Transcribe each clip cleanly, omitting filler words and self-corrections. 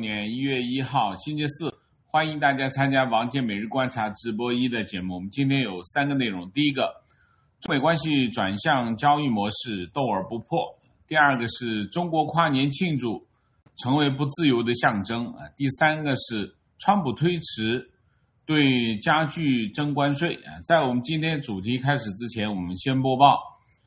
年1月1号星期四，欢迎大家参加王健每日观察直播1的节目。我们今天有3个内容，第一个，中美关系转向交易模式，斗而不破；第二个是中国跨年庆祝成为不自由的象征；第三个是川普推迟对家具征关税。在我们今天主题开始之前，我们先播报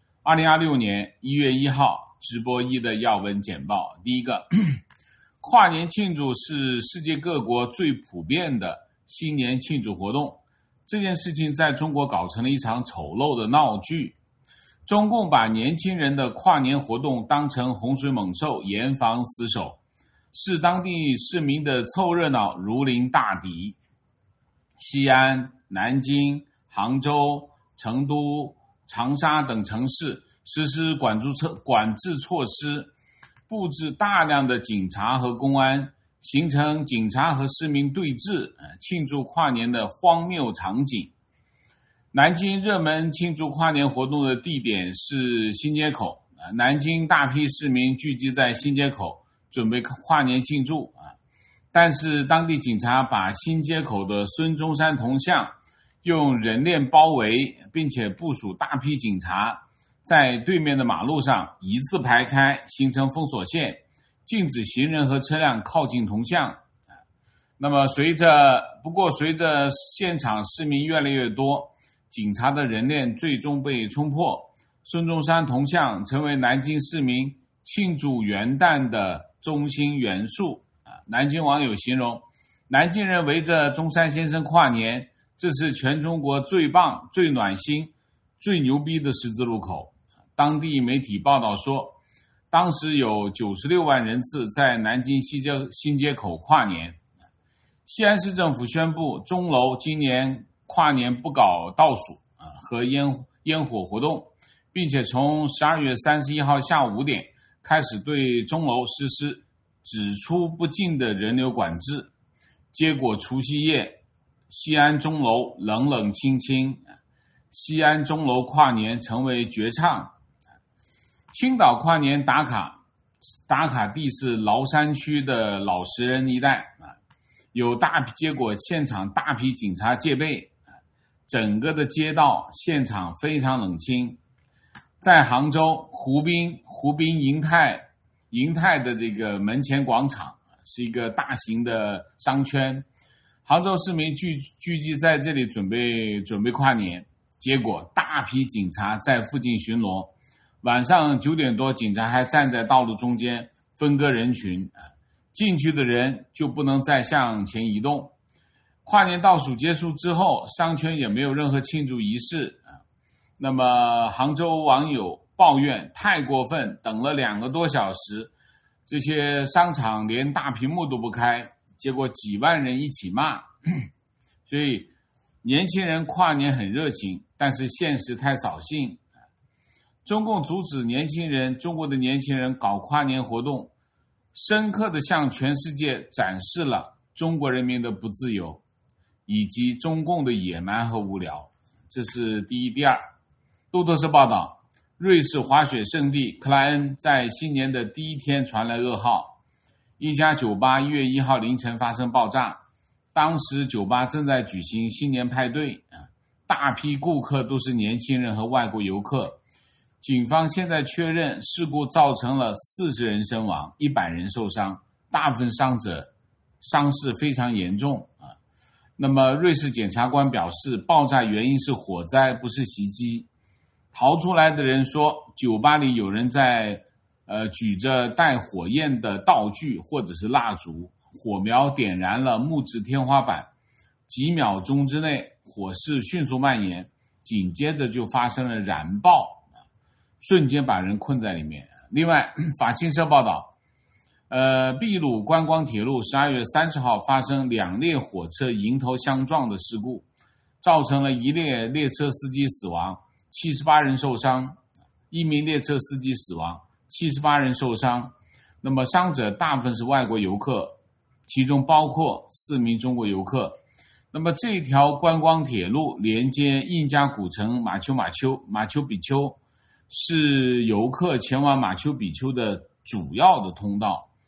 2026年1月1号直播1的要闻简报。第一个，跨年庆祝是世界各国最普遍的新年庆祝活动，这件事情在中国搞成了一场丑陋的闹剧。中共把年轻人的跨年活动当成洪水猛兽，严防死守，视当地市民的凑热闹如临大敌。西安、南京、杭州、成都、长沙等城市实施管制措施，布置大量的警察和公安，形成警察和市民对峙，庆祝跨年的荒谬场景。南京热门庆祝跨年活动的地点是新街口，南京大批市民聚集在新街口准备跨年庆祝，但是当地警察把新街口的孙中山铜像用人链包围，并且部署大批警察在对面的马路上一字排开，形成封锁线，禁止行人和车辆靠近铜像。那么随着现场市民越来越多，警察的人链最终被冲破，孙中山铜像成为南京市民庆祝元旦的中心元素。南京网友形容，南京人围着中山先生跨年，这是全中国最棒、最暖心、最牛逼的十字路口。当地媒体报道说，当时有96万人次在南京新街口跨年。西安市政府宣布，钟楼今年跨年不搞倒数和烟火活动，并且从12月31号下午5点开始对钟楼实施只出不进的人流管制。结果除夕夜，西安钟楼冷冷清清，西安钟楼跨年成为绝唱。青岛跨年打卡地是崂山区的老实人一带，结果现场大批警察戒备，整个的街道现场非常冷清。在杭州湖滨银泰的这个门前广场是一个大型的商圈，杭州市民聚集在这里准备跨年，结果大批警察在附近巡逻，晚上9点多警察还站在道路中间分割人群，进去的人就不能再向前移动。跨年倒数结束之后，商圈也没有任何庆祝仪式。那么杭州网友抱怨太过分，等了2个多小时，这些商场连大屏幕都不开，结果几万人一起骂。所以年轻人跨年很热情，但是现实太扫兴。中共阻止中国的年轻人搞跨年活动，深刻地向全世界展示了中国人民的不自由以及中共的野蛮和无聊。这是第一。第二，路透社报道，瑞士滑雪圣地克莱恩在新年的第一天传来噩耗，一家酒吧1月1号凌晨发生爆炸，当时酒吧正在举行新年派对，大批顾客都是年轻人和外国游客。警方现在确认事故造成了40人身亡，100人受伤，大部分伤者伤势非常严重。那么瑞士检察官表示，爆炸原因是火灾，不是袭击。逃出来的人说，酒吧里有人在举着带火焰的道具或者是蜡烛，火苗点燃了木质天花板，几秒钟之内火势迅速蔓延，紧接着就发生了燃爆，瞬间把人困在里面。另外，法新社报道，秘鲁观光铁路12月30号发生2列火车迎头相撞的事故，造成了1列列车司机死亡，78人受伤，1名列车司机死亡，78人受伤。那么伤者大部分是外国游客，其中包括4名中国游客。那么这条观光铁路连接印加古城马丘比丘，是游客前往马丘比丘的主要的通道。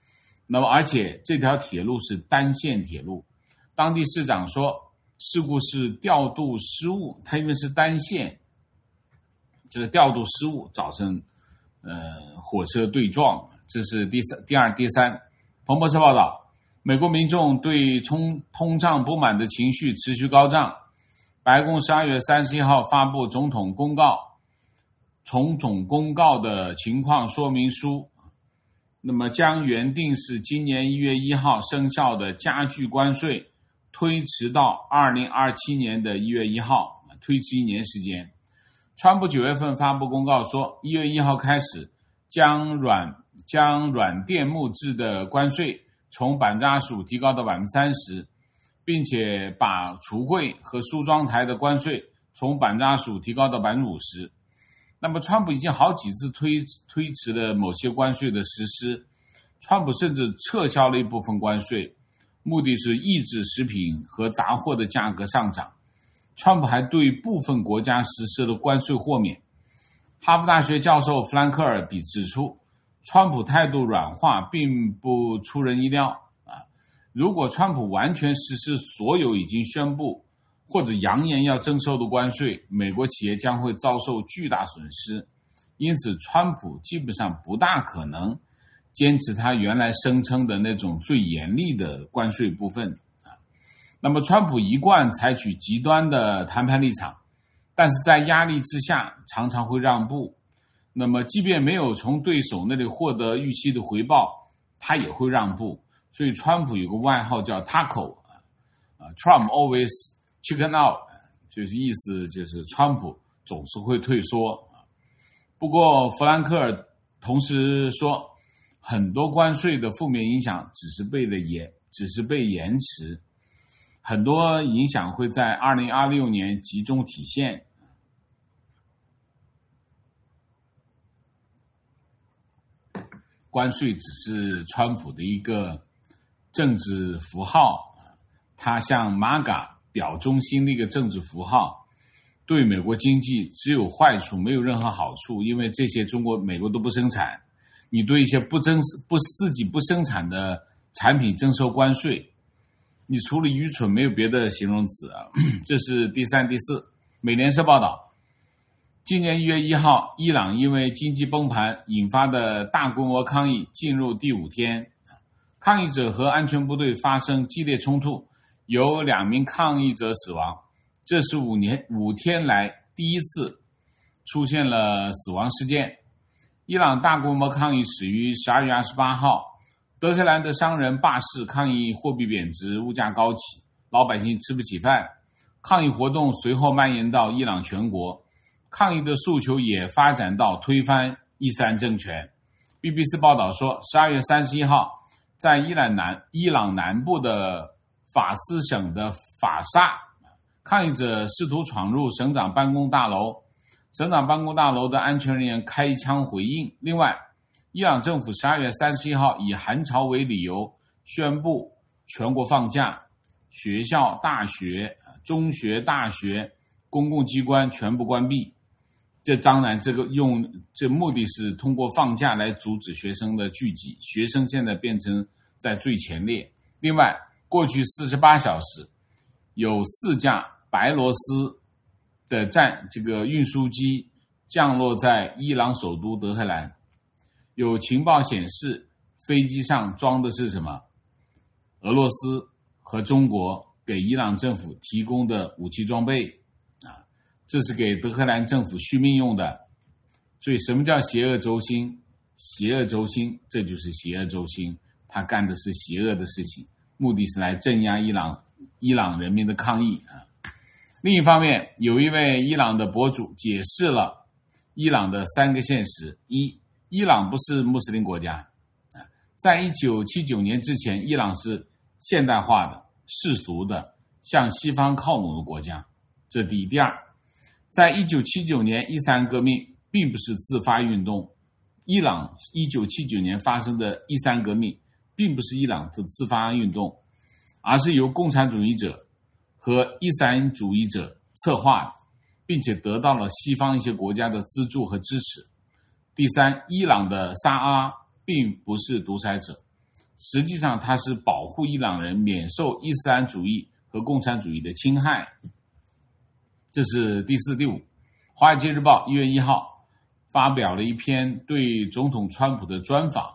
那么而且这条铁路是单线铁路，当地市长说事故是调度失误，它因为是单线，这个调度失误造成火车对撞，这是第二、第三。彭博社报道，美国民众对通胀不满的情绪持续高涨。白宫12月31号发布总统公告的情况说明书，那么将原定是今年1月1号生效的家具关税推迟到2027年的1月1号，推迟1年时间。川普9月份发布公告说，1月1号开始将软垫木质的关税从 25% 提高到 30%， 并且把橱柜和梳妆台的关税从 25% 提高到 50%。 那么川普已经好几次推迟了某些关税的实施，川普甚至撤销了一部分关税，目的是抑制食品和杂货的价格上涨。川普还对部分国家实施了关税豁免。哈佛大学教授弗兰克尔比指出，川普态度软化并不出人意料如果川普完全实施所有已经宣布或者扬言要征收的关税，美国企业将会遭受巨大损失。因此川普基本上不大可能坚持他原来声称的那种最严厉的关税部分那么川普一贯采取极端的谈判立场，但是在压力之下常常会让步。那么即便没有从对手那里获得预期的回报，他也会让步。所以川普有个外号叫 Taco Trump always chicken out， 就是意思就是川普总是会退缩。不过弗兰克尔同时说，很多关税的负面影响只是被延迟，很多影响会在2026年集中体现。关税只是川普的一个政治符号，它像 MAGA 表中心的一个政治符号，对美国经济只有坏处，没有任何好处，因为这些美国都不生产，你对一些自己不生产的产品征收关税，你除了愚蠢没有别的形容词这是第三、第四。美联社报道，今年1月1号，伊朗因为经济崩盘引发的大规模抗议进入第5天，抗议者和安全部队发生激烈冲突，有2名抗议者死亡，这是5天来第一次出现了死亡事件。伊朗大规模抗议始于12月28号，德黑兰的商人罢市抗议货币贬值、物价高企，老百姓吃不起饭。抗议活动随后蔓延到伊朗全国，抗议的诉求也发展到推翻伊斯兰政权。BBC 报道说，12月31号，在伊朗南部的法斯省的法萨，抗议者试图闯入省长办公大楼，省长办公大楼的安全人员开枪回应。另外，伊朗政府12月31号以寒潮为理由宣布全国放假，学校、大学、中学、大学、公共机关全部关闭。这当然这目的是通过放假来阻止学生的聚集，学生现在变成在最前列。另外，过去48小时有4架白罗斯的这个运输机降落在伊朗首都德黑兰。有情报显示，飞机上装的是什么？俄罗斯和中国给伊朗政府提供的武器装备这是给德黑兰政府续命用的。所以什么叫邪恶轴心？邪恶轴心，这就是邪恶轴心，他干的是邪恶的事情，目的是来镇压伊朗人民的抗议另一方面，有一位伊朗的博主解释了伊朗的3个现实：一，伊朗不是穆斯林国家，在1979年之前，伊朗是现代化的、世俗的、向西方靠拢的国家，这第一。第二，在1979年伊斯兰革命并不是自发运动，伊朗1979年发生的伊斯兰革命并不是伊朗的自发运动，而是由共产主义者和伊斯兰主义者策划的，并且得到了西方一些国家的资助和支持。第三，伊朗的沙阿并不是独裁者， 实际上它是保护伊朗人免受伊斯兰主义和共产主义的侵害。这是第四、第五。华尔街日报1月1号发表了一篇对总统川普的专访，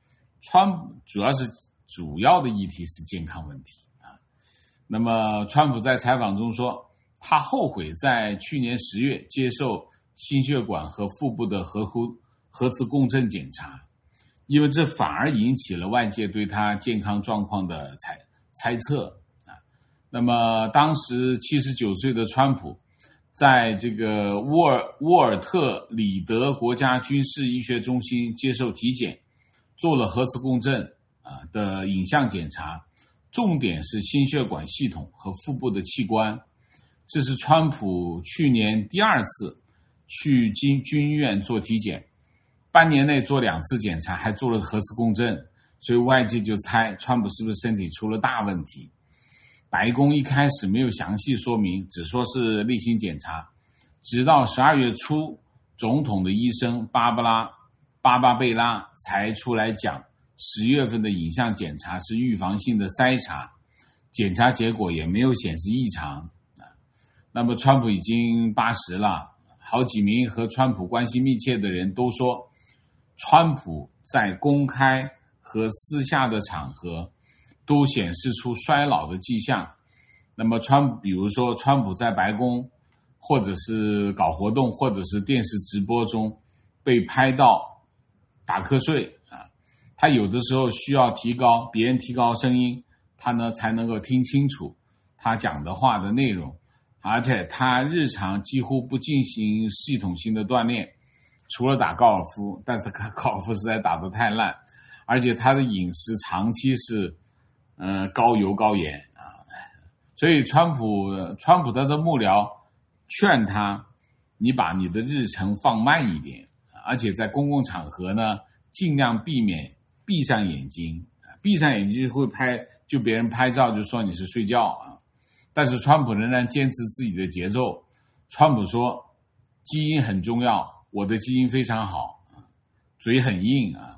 主要的议题是健康问题啊。那么川普在采访中说，他后悔在去年10月接受心血管和腹部的核磁共振检查，因为这反而引起了外界对他健康状况的猜测啊。那么当时79岁的川普在这个沃尔特里德国家军事医学中心接受体检，做了核磁共振的影像检查，重点是心血管系统和腹部的器官。这是川普去年第2次去军医院做体检，半年内做2次检查，还做了核磁共振，所以外界就猜川普是不是身体出了大问题。白宫一开始没有详细说明，只说是例行检查，直到12月初，总统的医生巴巴贝拉才出来讲10月份的影像检查是预防性的筛查，检查结果也没有显示异常。那么川普已经80了，好几名和川普关系密切的人都说，川普在公开和私下的场合都显示出衰老的迹象。那么比如说川普在白宫或者是搞活动或者是电视直播中被拍到打瞌睡啊，他有的时候需要别人提高声音，他呢才能够听清楚他讲的话的内容。而且他日常几乎不进行系统性的锻炼，除了打高尔夫，但是高尔夫实在打得太烂，而且他的饮食长期是高油高盐啊，所以川普他的幕僚劝他，你把你的日程放慢一点，而且在公共场合呢尽量避免闭上眼睛，闭上眼睛会就别人拍照就说你是睡觉啊。但是川普仍然坚持自己的节奏。川普说，基因很重要，我的基因非常好，嘴很硬啊。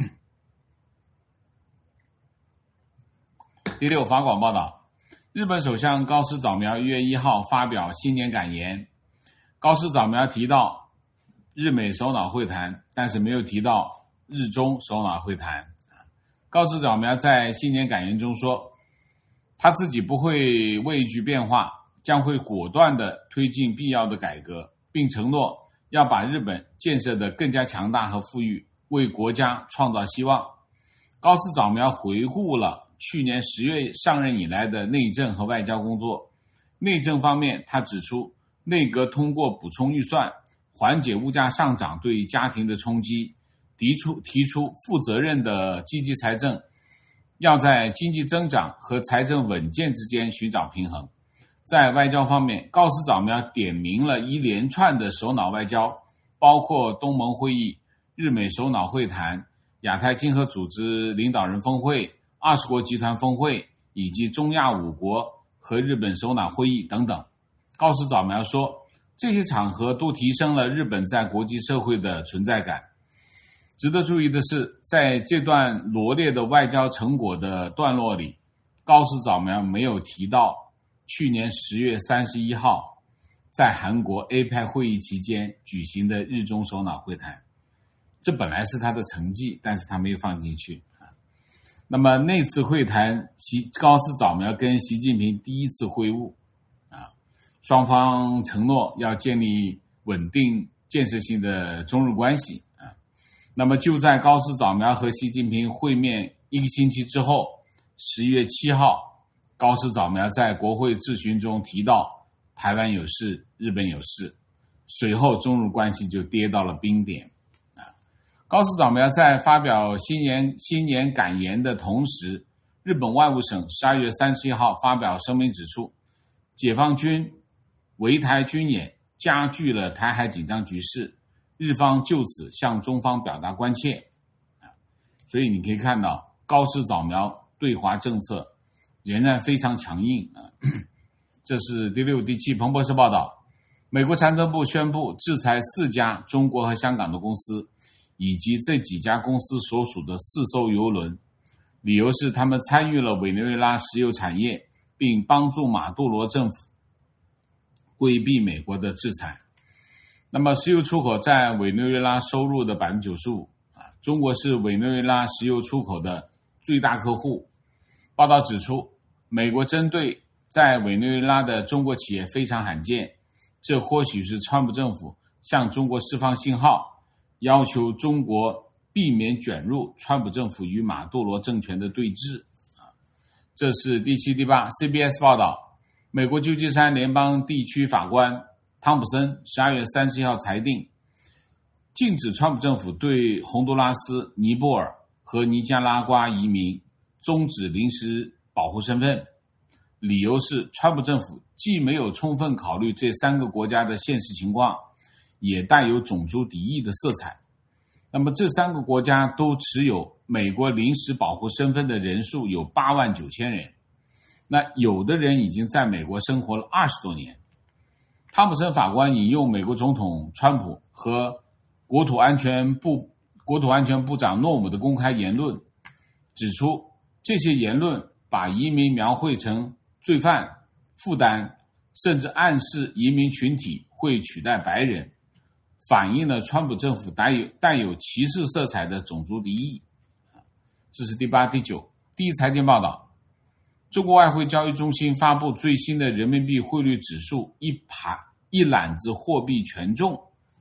第6，法广报道，日本首相高市早苗1月1号发表新年感言。高市早苗提到日美首脑会谈，但是没有提到日中首脑会谈。高市早苗在新年感言中说，他自己不会畏惧变化，将会果断地推进必要的改革，并承诺要把日本建设得更加强大和富裕，为国家创造希望。高市早苗回顾了去年10月上任以来的内政和外交工作。内政方面，他指出，内阁通过补充预算，缓解物价上涨对家庭的冲击，提出负责任的积极财政，要在经济增长和财政稳健之间寻找平衡。在外交方面，高市早苗点名了一连串的首脑外交，包括东盟会议、日美首脑会谈、亚太经合组织领导人峰会、20国集团峰会以及中亚5国和日本首脑会议等等。高市早苗说，这些场合都提升了日本在国际社会的存在感。值得注意的是，在这段罗列的外交成果的段落里，高市早苗没有提到去年10月31号在韩国 APEC 会议期间举行的日中首脑会谈。这本来是他的成绩，但是他没有放进去。那么那次会谈，高市早苗跟习近平第一次会晤双方承诺要建立稳定建设性的中日关系那么就在高市早苗和习近平会面1个星期之后，11月7号，高市早苗在国会质询中提到台湾有事，日本有事，随后中日关系就跌到了冰点。高市早苗在发表新年感言的同时，日本外务省12月31号发表声明指出，解放军围台军演加剧了台海紧张局势，日方就此向中方表达关切。所以你可以看到高市早苗对华政策仍然非常强硬。这是第6、第7。彭博社报道，美国财政部宣布制裁4家中国和香港的公司，以及这几家公司所属的4艘邮轮。 理由是他们参与了委内瑞拉石油产业，并帮助马杜罗政府规避美国的制裁。那么石油出口占委内瑞拉收入的 95%， 中国是委内瑞拉石油出口的最大客户。报道指出，美国针对在委内瑞拉的中国企业非常罕见，这或许是川普政府向中国释放信号，要求中国避免卷入川普政府与马杜罗政权的对峙。这是第7、第8。CBS 报道，美国旧金山联邦地区法官汤普森12月31号裁定，禁止川普政府对洪都拉斯、尼泊尔和尼加拉瓜移民终止临时保护身份，理由是川普政府既没有充分考虑这3个国家的现实情况，也带有种族敌意的色彩。那么这3个国家都持有美国临时保护身份的人数有89000人，那有的人已经在美国生活了20多年。汤普森法官引用美国总统川普和国土安全部长诺姆的公开言论，指出这些言论把移民描绘成罪犯、负担，甚至暗示移民群体会取代白人，反映了川普政府带有歧视色彩的种族敌意。这是第8、第9。第一财经报道，中国外汇交易中心发布最新的人民币汇率指数，一揽子货币权重。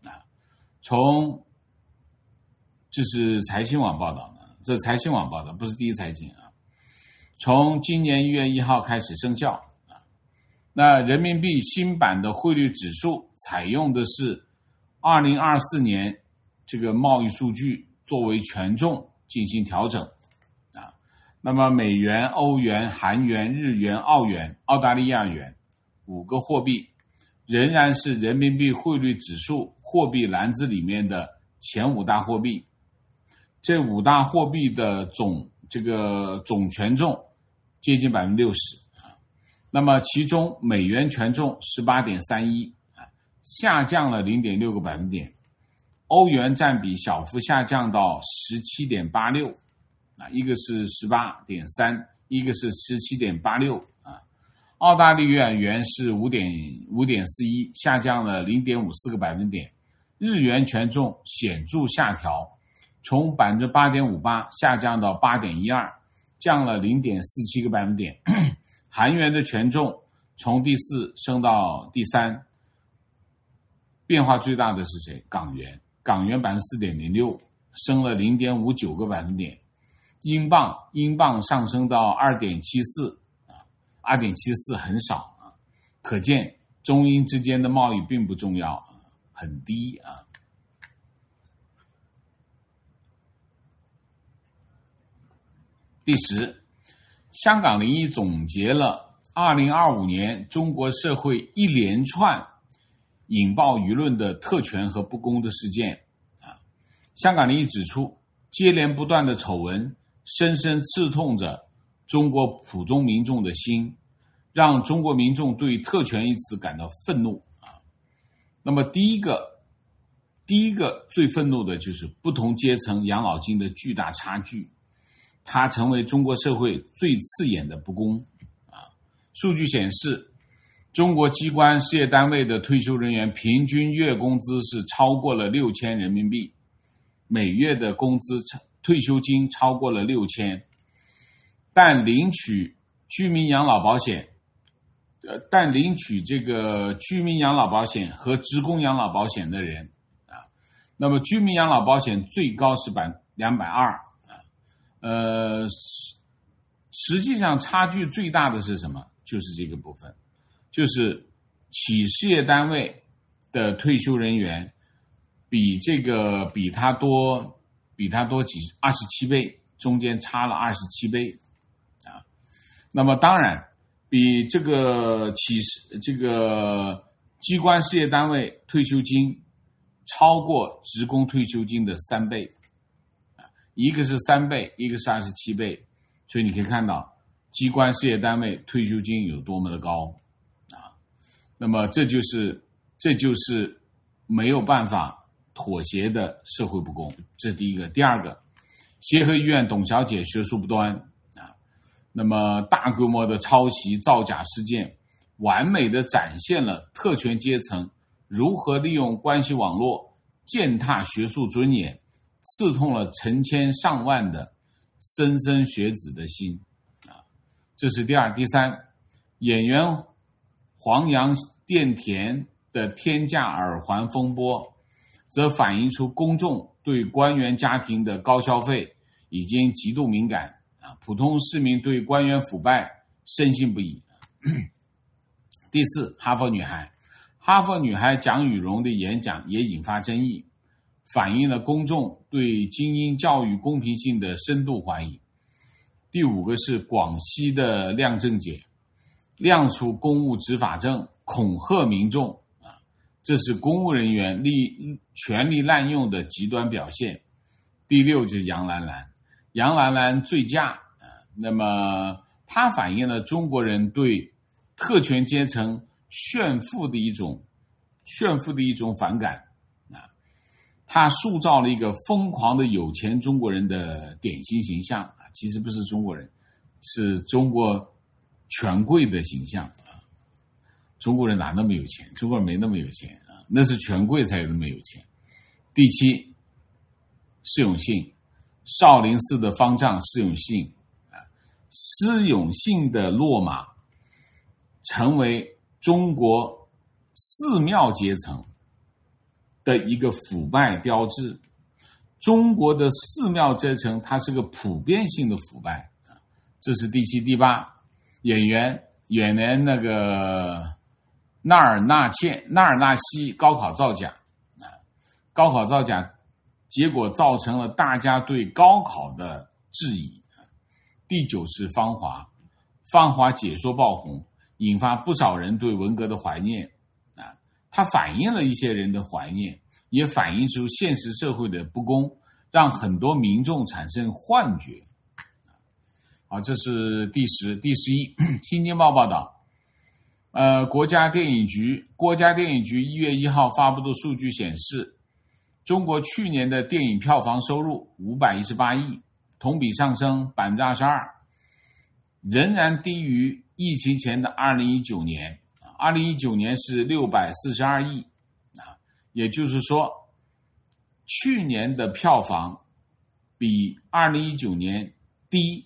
这是财新网报道的，这是财新网报道，不是第一财经啊。从今年1月1号开始生效。那人民币新版的汇率指数采用的是2024年这个贸易数据作为权重进行调整。那么美元、欧元、韩元、日元、澳元、澳大利亚元5个货币仍然是人民币汇率指数货币篮子里面的前5大货币。这5大货币的总权重接近 60%。那么其中美元权重 18.31%， 下降了 0.6 个百分点。欧元占比小幅下降到 17.86%， 一个是 18.3%， 一个是 17.86%。澳大利亚元是 5.41%， 下降了 0.54 个百分点。日元权重显著下调，从 8.58% 下降到 8.12%， 降了 0.47 个百分点。韩元的权重从第4升到第3，变化最大的是谁？港元 4.06%， 升了 0.59 个百分点。英镑上升到 2.74， 2.74 很少啊，可见中英之间的贸易并不重要，很低啊。第10，香港01总结了2025年中国社会一连串引爆舆论的特权和不公的事件。香港01指出，接连不断的丑闻深深刺痛着中国普通民众的心，让中国民众对特权一词感到愤怒。那么第一个最愤怒的就是不同阶层养老金的巨大差距，它成为中国社会最刺眼的不公。数据显示，中国机关事业单位的退休人员平均月工资是超过了6000人民币，每月的工资退休金超过了6000，但领取居民养老保险和职工养老保险的人那么居民养老保险最高是220%。实际上差距最大的是什么？就是这个部分，就是企事业单位的退休人员比他多27倍，中间差了27倍那么当然比这个机关事业单位退休金超过职工退休金的3倍，一个是3倍，一个是27倍，所以你可以看到机关事业单位退休金有多么的高那么这就是没有办法妥协的社会不公，这是第一个。第二个，协和医院董小姐学术不端那么大规模的抄袭造假事件，完美的展现了特权阶层如何利用关系网络践踏学术尊严，刺痛了成千上万的莘莘学子的心这是第二。第三，演员黄洋电田的天价耳环风波，则反映出公众对官员家庭的高消费已经极度敏感普通市民对官员腐败深信不疑。第四，哈佛女孩蒋雨蓉的演讲也引发争议，反映了公众对精英教育公平性的深度怀疑。第五个是广西的亮正姐亮出公务执法证，恐吓民众这是公务人员权力滥用的极端表现。第六就是杨兰兰醉驾那么它反映了中国人对特权阶层炫富的一种反感它塑造了一个疯狂的有钱中国人的典型形象其实不是中国人，是中国权贵的形象中国人哪那么有钱？中国人没那么有钱那是权贵才有那么有钱。第七，释永信，少林寺的方丈释永信释永信的落马成为中国寺庙阶层的一个腐败标志。中国的寺庙阶层它是个普遍性的腐败这是第七。第八，演员那个纳尔纳西高考造假结果造成了大家对高考的质疑。第九是芳华解说爆红，引发不少人对文革的怀念它反映了一些人的怀念，也反映出现实社会的不公，让很多民众产生幻觉好，这是第十。第11，新京报报道国家电影局1月1号发布的数据显示，中国去年的电影票房收入518亿，同比上升 22%， 仍然低于疫情前的2019年。2019年是642亿也就是说去年的票房比2019年低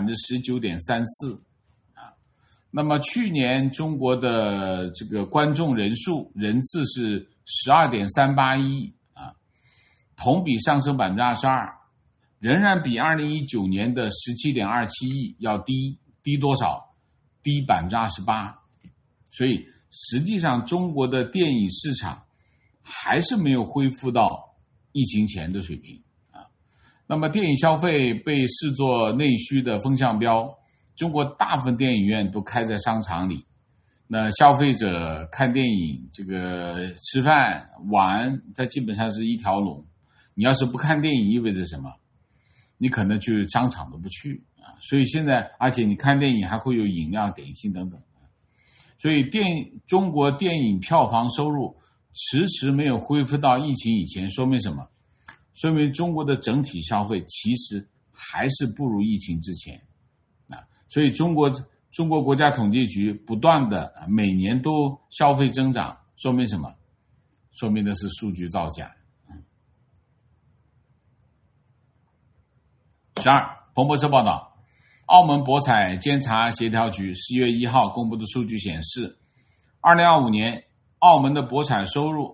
19.34%那么去年中国的这个观众人次是 12.38 亿同比上升 22%， 仍然比2019年的 17.27 亿要低多少？低 28%。 所以实际上中国的电影市场还是没有恢复到疫情前的水平那么电影消费被视作内需的风向标，中国大部分电影院都开在商场里，那消费者看电影这个吃饭玩它基本上是一条龙。你要是不看电影意味着什么？你可能去商场都不去所以现在而且你看电影还会有饮料点心等等所以中国电影票房收入迟迟没有恢复到疫情以前，说明什么？说明中国的整体消费其实还是不如疫情之前所以中国国家统计局不断的每年都消费增长，说明什么？说明的是数据造假。12，彭博社报道，澳门博彩监察协调局10月1号公布的数据显示，2025年澳门的博彩收入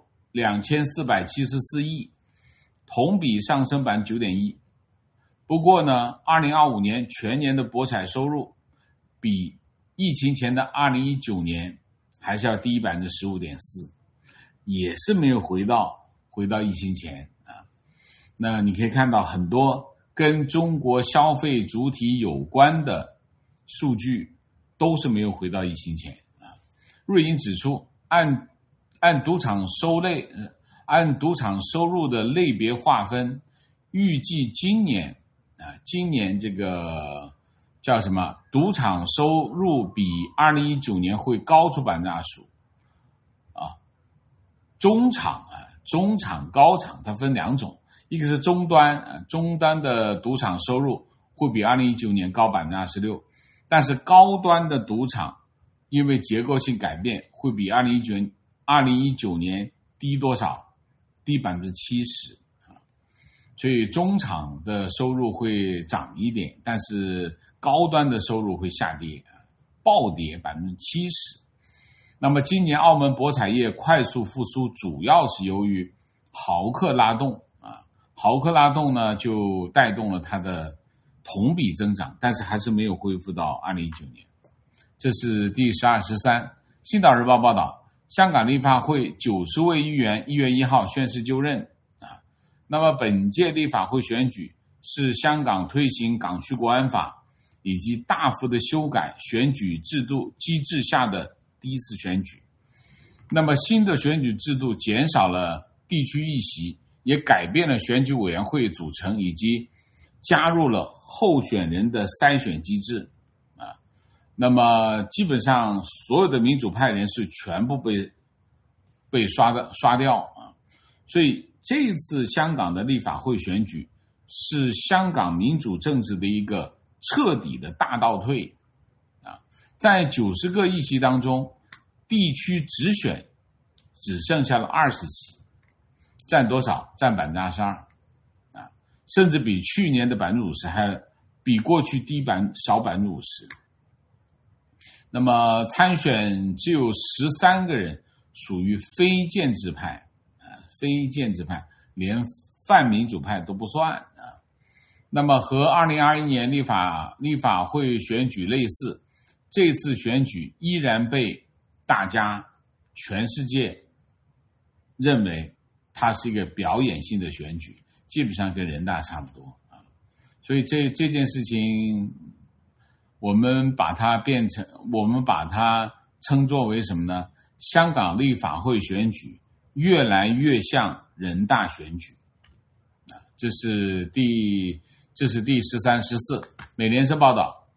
2474亿，同比上升 9.1%。不过呢，2025年全年的博彩收入比疫情前的2019年还是要低 15.4%， 也是没有回到疫情前那你可以看到很多跟中国消费主体有关的数据都是没有回到疫情前瑞银指出，按赌场收入的类别划分，预计今年这个叫什么？赌场收入比2019年会高出 25%中场高场它分两种，一个是终端的赌场收入会比2019年高 26%， 但是高端的赌场因为结构性改变会比2019年低多少？低70%。所以中场的收入会涨一点，但是高端的收入会下跌，暴跌70%。那么今年澳门博彩业快速复苏，主要是由于豪客拉动豪客拉动呢，就带动了它的同比增长，但是还是没有恢复到2019年。这是第12、13。星岛日报报道，香港立法会90位议员1月1号宣誓就任那么本届立法会选举是香港推行港区国安法以及大幅的修改选举制度机制下的第一次选举。那么新的选举制度减少了地区议席，也改变了选举委员会组成，以及加入了候选人的筛选机制那么基本上所有的民主派人士全部被刷掉所以这一次香港的立法会选举是香港民主政治的一个彻底的大倒退在90个议席当中，地区直选只剩下了20席，占多少？占22%甚至比去年的50%还比过去少50%。那么参选只有13个人属于非建制派非建制派，连泛民主派都不算那么和2021年立法会选举类似，这次选举依然被大家全世界认为它是一个表演性的选举，基本上跟人大差不多所以这件事情我们把它称作为什么呢？香港立法会选举越来越像人大选举这是第13、14。美联社报道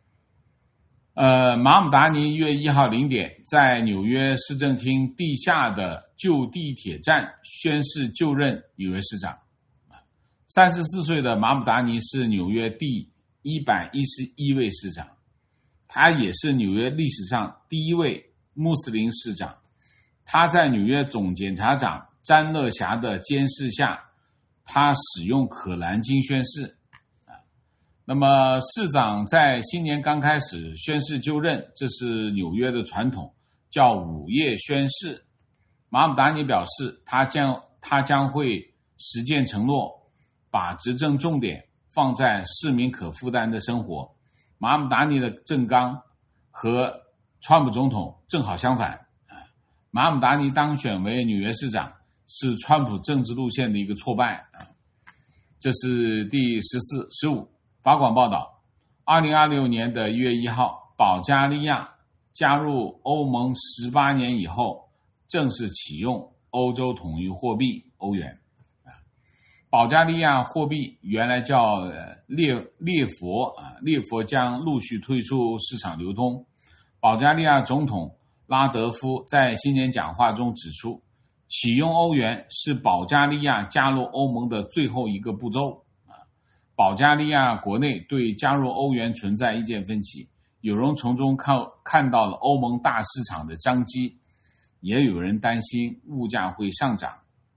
马姆达尼1月1号0点在纽约市政厅地下的旧地铁站宣誓就任纽约市长。34岁的马姆达尼是纽约第111位市长，他也是纽约历史上第一位穆斯林市长。他在纽约总检察长詹乐霞的监视下，他使用可兰经宣誓那么市长在新年刚开始宣誓就任，这是纽约的传统，叫午夜宣誓。马姆达尼表示他将会实践承诺，把执政重点放在市民可负担的生活。马姆达尼的政纲和川普总统正好相反马姆达尼当选为纽约市长是川普政治路线的一个挫败这是第14、15。法广报道2026年1月1号，保加利亚加入欧盟18年以后正式启用欧洲统一货币欧元保加利亚货币原来叫列佛将陆续推出市场流通。保加利亚总统拉德夫在新年讲话中指出，启用欧元是保加利亚加入欧盟的最后一个步骤保加利亚国内对加入欧元存在意见分歧，有人从中看到了欧盟大市场的商机，也有人担心物价会上涨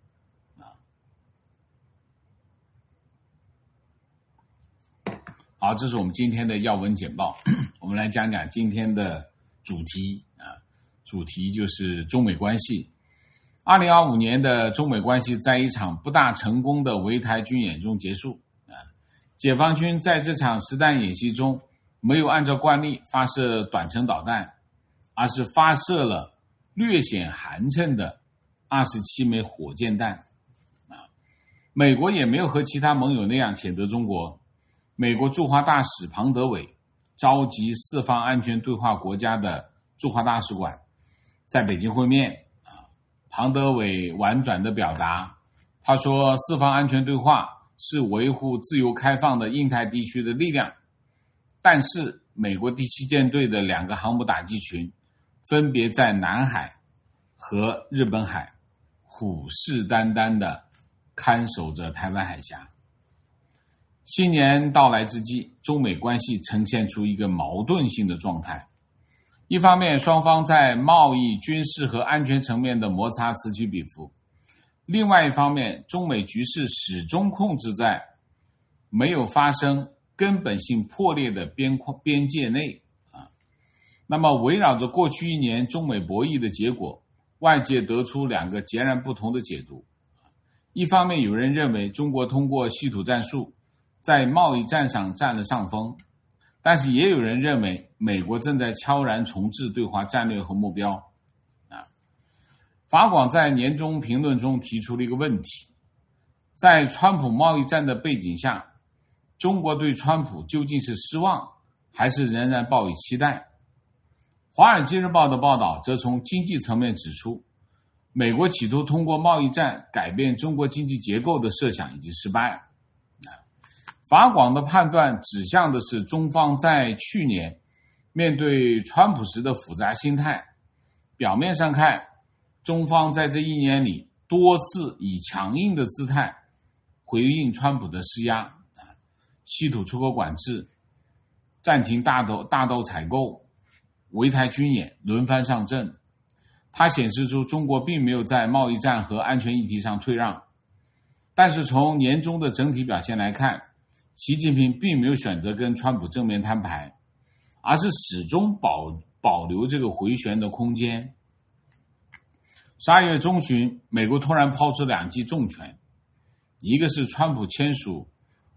好，这是我们今天的要闻简报。我们来讲讲今天的主题主题就是中美关系。2025年的中美关系在一场不大成功的围台军演中结束解放军在这场实弹演习中没有按照惯例发射短程导弹，而是发射了略显寒碜的27枚火箭弹美国也没有和其他盟友那样谴责中国。美国驻华大使庞德伟召集四方安全对话国家的驻华大使馆在北京会面庞德伟婉转地表达，他说四方安全对话是维护自由开放的印太地区的力量，但是美国第7舰队的2个航母打击群分别在南海和日本海虎视眈眈地看守着台湾海峡。 新年到来之际，中美关系呈现出一个矛盾性的状态。一方面，双方在贸易、军事和安全层面的摩擦此起彼伏；另外一方面，中美局势始终控制在没有发生根本性破裂的边界内。那么，围绕着过去一年中美博弈的结果，外界得出两个截然不同的解读。一方面，有人认为中国通过稀土战术在贸易战上占了上风，但是也有人认为美国正在悄然重置对华战略和目标。法广在年终评论中提出了一个问题：在川普贸易战的背景下，中国对川普究竟是失望，还是仍然抱以期待？华尔街日报的报道则从经济层面指出，美国企图通过贸易战改变中国经济结构的设想已经失败了。法广的判断指向的是中方在去年面对川普时的复杂心态。表面上看，中方在这一年里多次以强硬的姿态回应川普的施压，稀土出口管制、暂停大豆采购、围台军演轮番上阵，它显示出中国并没有在贸易战和安全议题上退让。但是从年终的整体表现来看，习近平并没有选择跟川普正面摊牌，而是始终保留这个回旋的空间。12月中旬，美国突然抛出两记重拳，一个是川普签署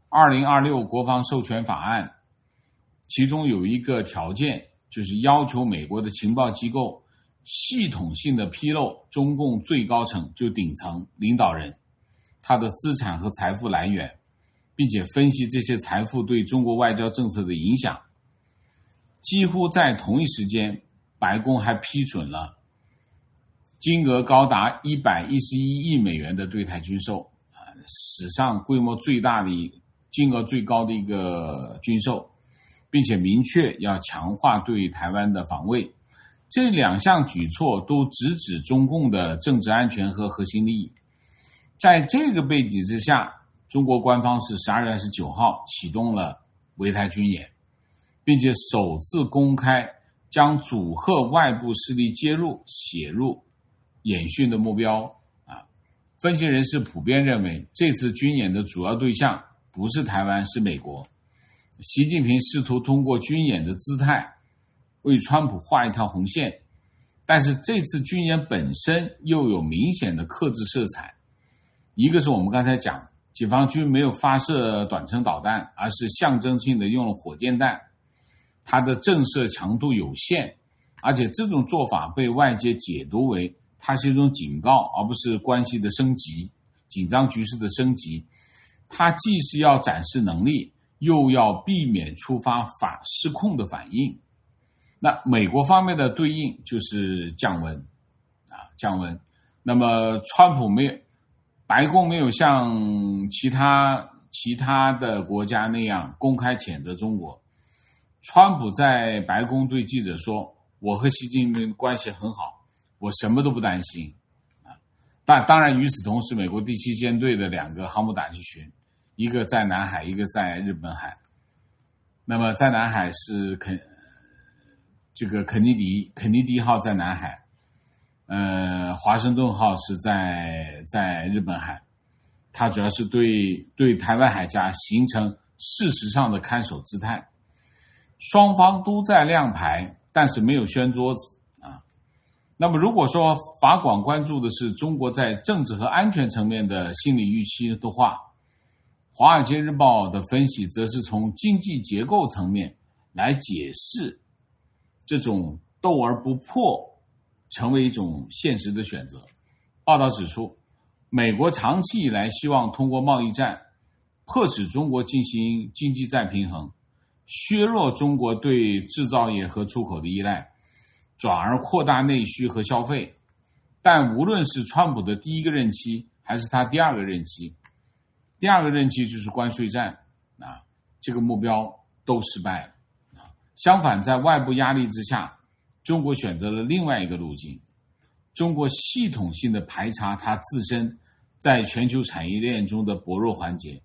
2026国防授权法案，其中有一个条件，就是要求美国的情报机构系统性的披露中共最高层，就顶层领导人他的资产和财富来源，并且分析这些财富对中国外交政策的影响。几乎在同一时间，白宫还批准了金额高达111亿美元的对台军售，史上规模最大的金额最高的一个军售，并且明确要强化对台湾的防卫。这两项举措都直指中共的政治安全和核心利益。在这个背景之下，中国官方是12月29号启动了围台军演，并且首次公开将阻吓外部势力介入写入演训的目标。分析人士普遍认为，这次军演的主要对象不是台湾，是美国。习近平试图通过军演的姿态为川普画一条红线，但是这次军演本身又有明显的克制色彩。一个是我们刚才讲，解放军没有发射短程导弹，而是象征性的用了火箭弹，它的震慑强度有限，而且这种做法被外界解读为它是一种警告，而不是关系的升级，紧张局势的升级。它既是要展示能力，又要避免触发失控的反应。那美国方面的对应就是降温，降温。那么白宫没有像其他的国家那样公开谴责中国。川普在白宫对记者说：“我和习近平关系很好，我什么都不担心。”当然，与此同时，美国第7舰队的2个航母打击群，一个在南海，一个在日本海。那么在南海是肯尼迪号在南海，华盛顿号是在日本海，它主要是对台湾海峡形成事实上的看守姿态。双方都在亮牌，但是没有掀桌子。那么如果说法广关注的是中国在政治和安全层面的心理预期的话，华尔街日报的分析则是从经济结构层面来解释这种斗而不破成为一种现实的选择。报道指出，美国长期以来希望通过贸易战迫使中国进行经济再平衡，削弱中国对制造业和出口的依赖，转而扩大内需和消费。但无论是川普的第1个任期还是他第2个任期，第2个任期就是关税战，这个目标都失败了。相反，在外部压力之下，中国选择了另外一个路径。中国系统性的排查它自身在全球产业链中的薄弱环节，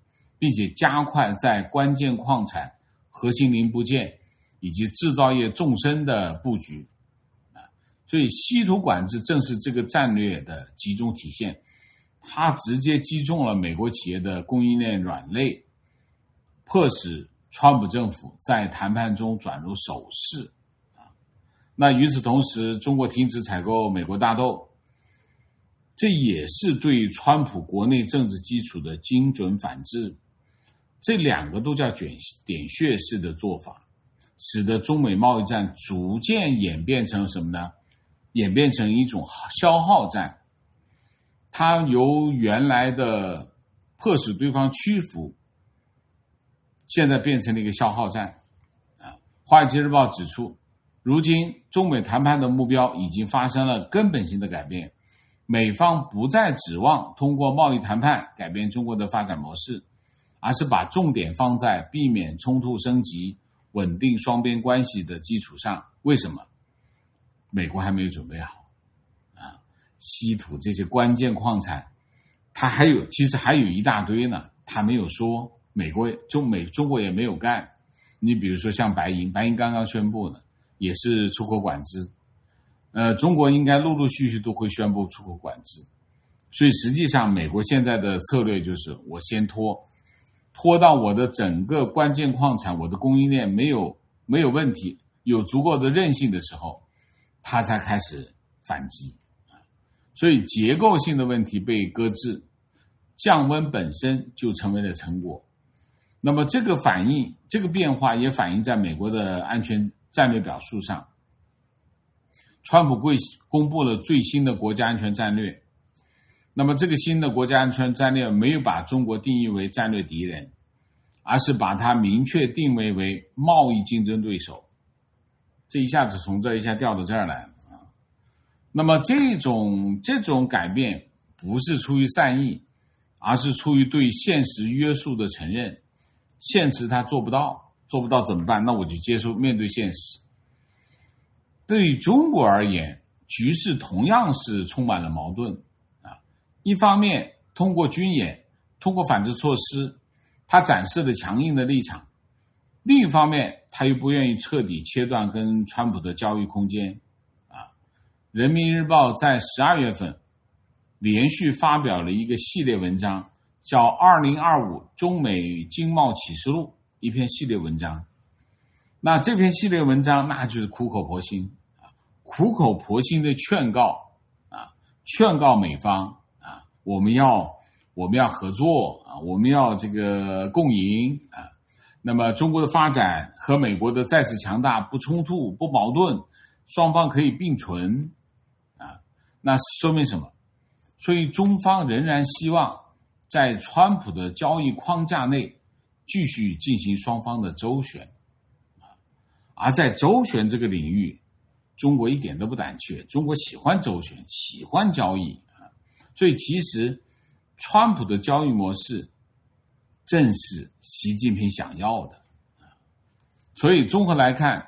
并且加快在关键矿产、核心零部件以及制造业纵深的布局。所以稀土管制正是这个战略的集中体现，它直接击中了美国企业的供应链软肋，迫使川普政府在谈判中转入守势。那与此同时，中国停止采购美国大豆，这也是对川普国内政治基础的精准反制。这两个都叫点穴式的做法，使得中美贸易战逐渐演变成什么呢？演变成一种消耗战。它由原来的迫使对方屈服，现在变成了一个消耗战。华尔街日报指出，如今中美谈判的目标已经发生了根本性的改变，美方不再指望通过贸易谈判改变中国的发展模式，而是把重点放在避免冲突升级、稳定双边关系的基础上。为什么？美国还没有准备好稀土这些关键矿产，它其实还有一大堆呢，它没有说，中国也没有干。你比如说像白银刚刚宣布的，也是出口管制，中国应该陆陆续续都会宣布出口管制。所以实际上美国现在的策略就是我先拖到我的整个关键矿产，我的供应链没有问题，有足够的韧性的时候，他才开始反击。所以结构性的问题被搁置，降温本身就成为了成果。那么这个变化也反映在美国的安全战略表述上。川普公布了最新的国家安全战略，那么这个新的国家安全战略没有把中国定义为战略敌人，而是把它明确定位为贸易竞争对手。这一下子从这一下调到这儿来了。那么这种改变不是出于善意，而是出于对现实约束的承认。现实他做不到怎么办？那我就面对现实。对于中国而言，局势同样是充满了矛盾一方面通过军演，通过反制措施，他展示了强硬的立场；另一方面，他又不愿意彻底切断跟川普的交易空间人民日报在12月份连续发表了一个系列文章，叫2025中美经贸启示录，一篇系列文章。那这篇系列文章那就是苦口婆心的劝告美方我们要合作我们要这个共赢那么中国的发展和美国的再次强大不冲突不矛盾，双方可以并存那说明什么？所以中方仍然希望在川普的交易框架内继续进行双方的周旋而在周旋这个领域，中国一点都不胆怯，中国喜欢周旋，喜欢交易所以其实川普的交易模式正是习近平想要的所以综合来看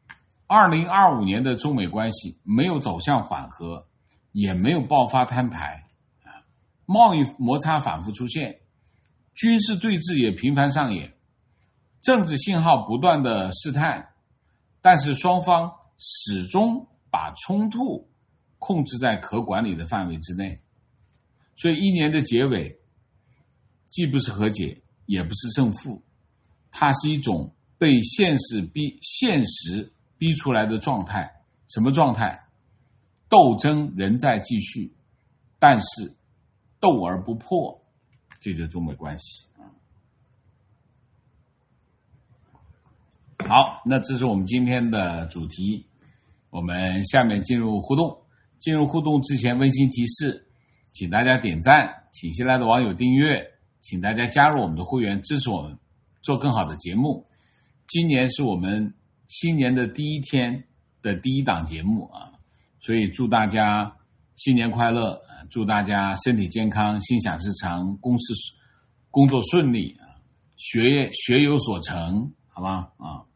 ，2025年的中美关系没有走向缓和，也没有爆发摊牌贸易摩擦反复出现，军事对峙也频繁上演，政治信号不断的试探，但是双方始终把冲突控制在可管理的范围之内。所以一年的结尾既不是和解也不是胜负，它是一种被现实逼出来的状态。什么状态？斗争仍在继续，但是斗而不破，这就是中美关系。好，那这是我们今天的主题，我们下面进入互动。进入互动之前温馨提示，请大家点赞，请新来的网友订阅，请大家加入我们的会员，支持我们做更好的节目。今年是我们新年的第一天的第一档节目所以祝大家新年快乐，祝大家身体健康，心想事成，工作顺利，学有所成，好吧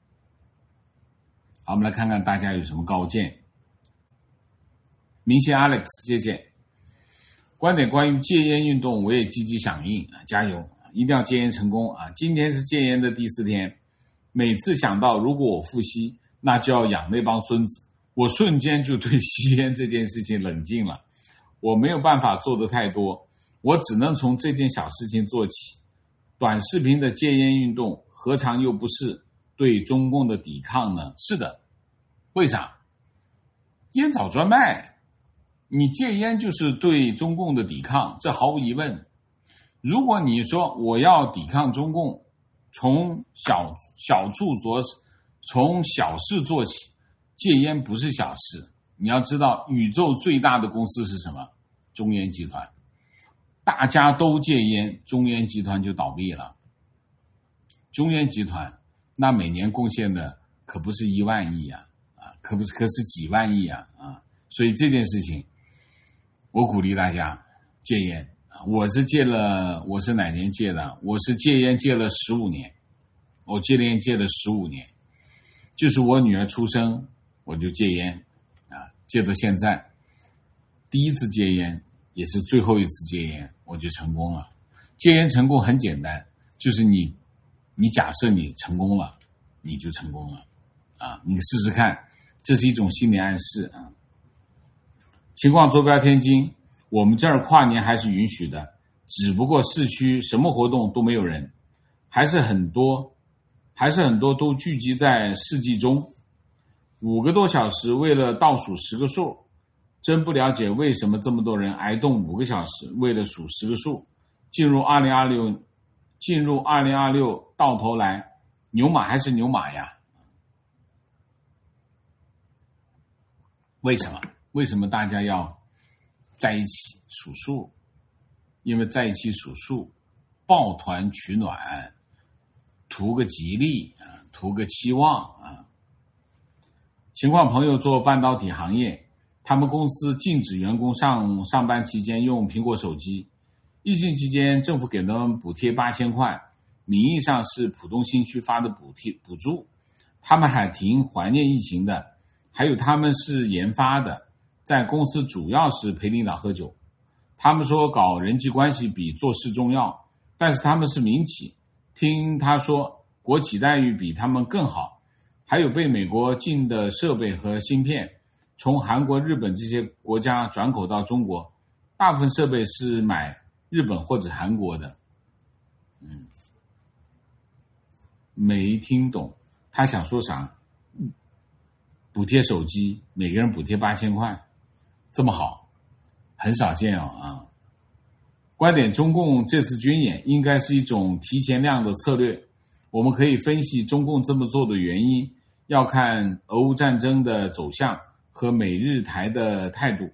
好，我们来看看大家有什么高见。明星 Alex， 谢谢。观点关于戒烟运动，我也积极响应，加油！ 一定要戒烟成功啊！今天是戒烟的第4天，每次想到如果我复吸，那就要养那帮孙子，我瞬间就对吸烟这件事情冷静了。我没有办法做得太多，我只能从这件小事情做起。短视频的戒烟运动何尝又不是对中共的抵抗呢？是的，为啥？烟草专卖，你戒烟就是对中共的抵抗，这毫无疑问。如果你说我要抵抗中共，从小事做起，戒烟不是小事。你要知道，宇宙最大的公司是什么？中烟集团。大家都戒烟，中烟集团就倒闭了。中烟集团那每年贡献的可不是1万亿啊，可是几万亿啊。所以这件事情，我鼓励大家戒烟。我是哪年戒的？我是戒烟戒了15年，我戒烟戒了15年，就是我女儿出生我就戒烟戒到现在。第一次戒烟也是最后一次戒烟，我就成功了。戒烟成功很简单，就是你假设你成功了，你就成功了你试试看，这是一种心理暗示情况坐标天津，我们这儿跨年还是允许的，只不过市区什么活动都没有人，还是很多都聚集在世纪中，5个多小时为了倒数10个数，真不了解为什么这么多人挨冻5个小时为了数10个数。进入2026到头来，牛马还是牛马呀？为什么大家要在一起数数？因为在一起数数，抱团取暖，图个吉利图个期望情况朋友做半导体行业，他们公司禁止员工上班期间用苹果手机。疫情期间，政府给他们补贴8000块，名义上是浦东新区发的补助。他们还挺怀念疫情的，还有他们是研发的，在公司主要是陪领导喝酒。他们说搞人际关系比做事重要，但是他们是民企，听他说国企待遇比他们更好，还有被美国进的设备和芯片从韩国、日本这些国家转口到中国，大部分设备是买日本或者韩国的。没听懂他想说啥。补贴手机，每个人补贴8000块，这么好，很少见观点，中共这次军演应该是一种提前量的策略。我们可以分析中共这么做的原因，要看俄乌战争的走向和美日台的态度。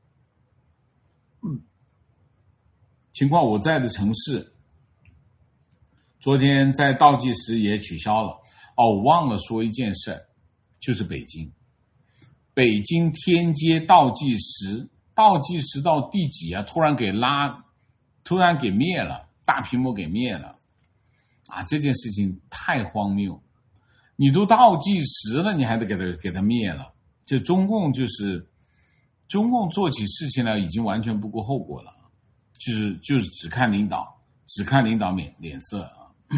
情况我在的城市，昨天在倒计时也取消了。我忘了说一件事，就是北京天街倒计时到第几突然给灭了，大屏幕给灭了这件事情太荒谬。你都倒计时了，你还得给他灭了。这中共做起事情来已经完全不顾后果了，就是只看领导脸色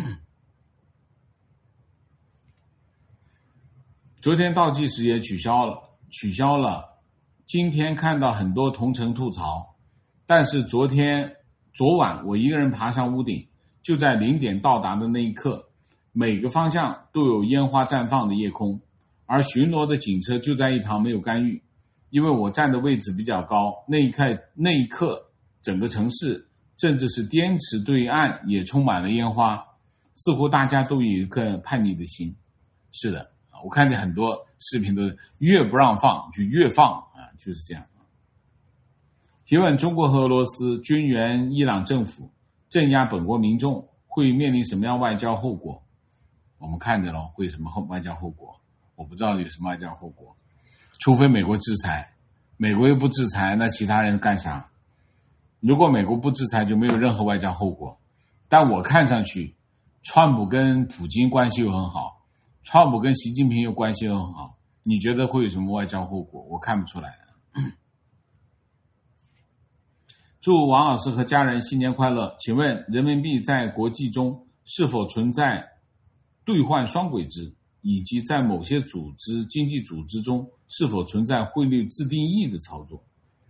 昨天倒计时也取消了。今天看到很多同城吐槽，但是昨晚我一个人爬上屋顶，就在0点到达的那一刻，每个方向都有烟花绽放的夜空，而巡逻的警车就在一旁没有干预。因为我站的位置比较高，那一刻整个城市甚至是滇池对岸也充满了烟花，似乎大家都有一颗叛逆的心。是的，我看见很多视频都是越不让放就越放就是这样。提问：中国和俄罗斯军援伊朗政府，镇压本国民众，会面临什么样外交后果？我们看着了，会有什么外交后果？我不知道有什么外交后果，除非美国制裁。美国又不制裁，那其他人干啥？如果美国不制裁，就没有任何外交后果。但我看上去，川普跟普京关系又很好，川普跟习近平又关系又很好，你觉得会有什么外交后果？我看不出来。 祝王老师和家人新年快乐。请问人民币在国际中是否存在兑换双轨制，以及在某些经济组织中是否存在汇率自定义的操作？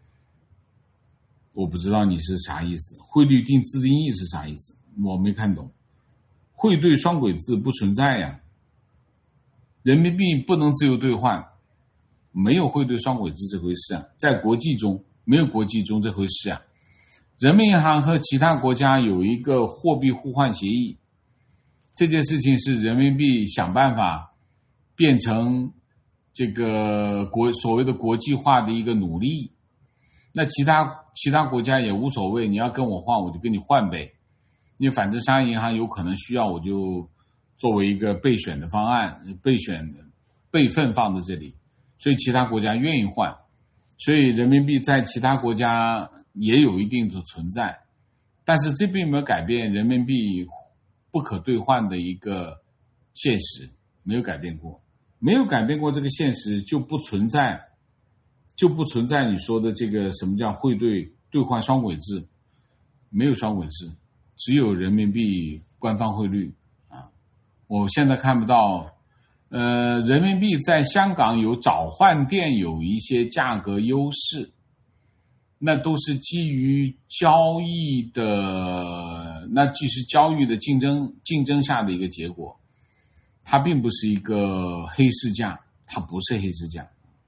我不知道你是啥意思，汇率自定义是啥意思？我没看懂。汇兑双轨制不存在呀，人民币不能自由兑换，没有汇兑双轨制这回事啊，在国际中没有国际中这回事啊。人民银行和其他国家有一个货币互换协议，这件事情是人民币想办法变成这个所谓的国际化的一个努力。那其他国家也无所谓，你要跟我换我就跟你换呗，因为反正商业银行有可能需要，我就作为一个备选的方案，备份放在这里，所以其他国家愿意换，所以人民币在其他国家也有一定的存在，但是这并没有改变人民币不可兑换的一个现实，没有改变过，没有改变过这个现实，就不存在你说的这个什么叫汇兑换双轨制，没有双轨制，只有人民币官方汇率啊。我现在看不到，人民币在香港有找换店有一些价格优势，那都是基于交易的，那既是交易的竞争下的一个结果，它并不是一个黑市价，它不是黑市价，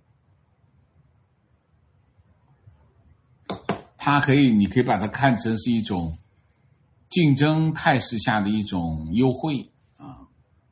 你可以把它看成是一种竞争态势下的一种优惠啊。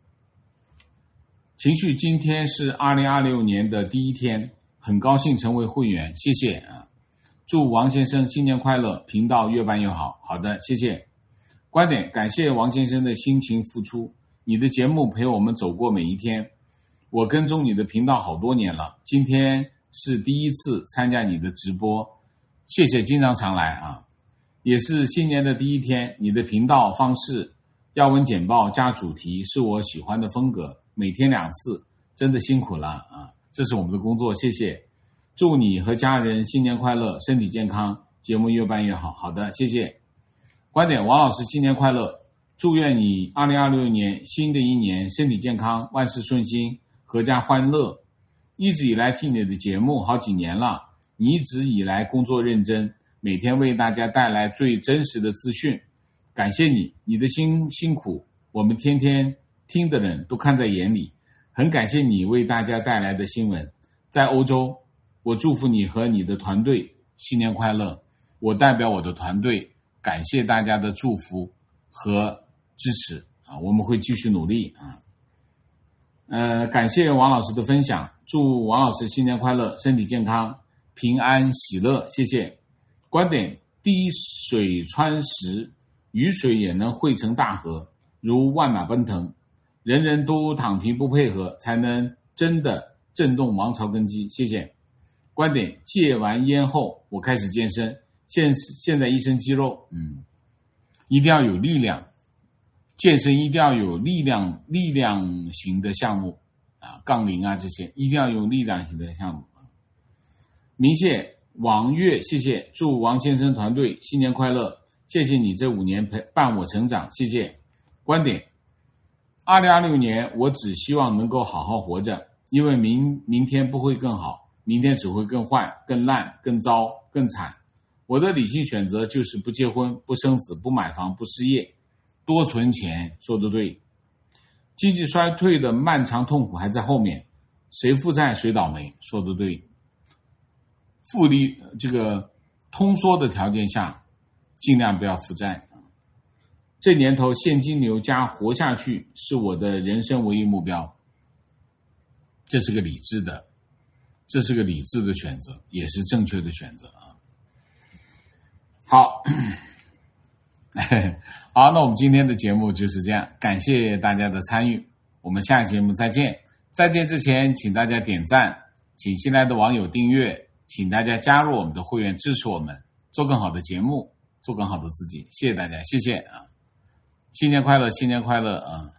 情绪今天是2026年的第一天，很高兴成为会员，谢谢啊。祝王先生新年快乐，频道越办越好。好的，谢谢。观点，感谢王先生的辛勤付出，你的节目陪我们走过每一天，我跟踪你的频道好多年了，今天是第一次参加你的直播，谢谢经常来啊。也是新年的第一天，你的频道方式要闻简报加主题是我喜欢的风格，每天2次，真的辛苦了啊，这是我们的工作，谢谢。祝你和家人新年快乐，身体健康，节目越办越好。好的，谢谢。观点，王老师新年快乐，祝愿你2026年新的一年身体健康，万事顺心，阖家欢乐。一直以来听你的节目好几年了，你一直以来工作认真，每天为大家带来最真实的资讯，感谢你的辛苦，我们天天听的人都看在眼里，很感谢你为大家带来的新闻。在欧洲，我祝福你和你的团队新年快乐，我代表我的团队感谢大家的祝福和支持啊，我们会继续努力啊。感谢王老师的分享，祝王老师新年快乐，身体健康，平安喜乐，谢谢。观点，滴水穿石，雨水也能汇成大河，如万马奔腾，人人都躺平不配合，才能真的震动王朝根基，谢谢。观点，戒完烟后我开始健身，现在一身肌肉，一定要有力量，健身一定要有力量型的项目啊，杠铃啊这些一定要有力量型的项目。明谢王月，谢谢，祝王先生团队新年快乐，谢谢你这5年伴我成长，谢谢。观点，2026年我只希望能够好好活着，因为明天不会更好，明天只会更坏、更烂、更糟、更惨。我的理性选择就是不结婚、不生子、不买房、不失业，多存钱，说得对。经济衰退的漫长痛苦还在后面，谁负债谁倒霉，说得对。这个通缩的条件下，尽量不要负债。这年头现金流加活下去是我的人生唯一目标，这是个理智的选择，也是正确的选择啊。好，好，那我们今天的节目就是这样，感谢大家的参与，我们下期节目再见。再见之前，请大家点赞，请新来的网友订阅，请大家加入我们的会员，支持我们做更好的节目，做更好的自己。谢谢大家，谢谢啊！新年快乐，新年快乐啊！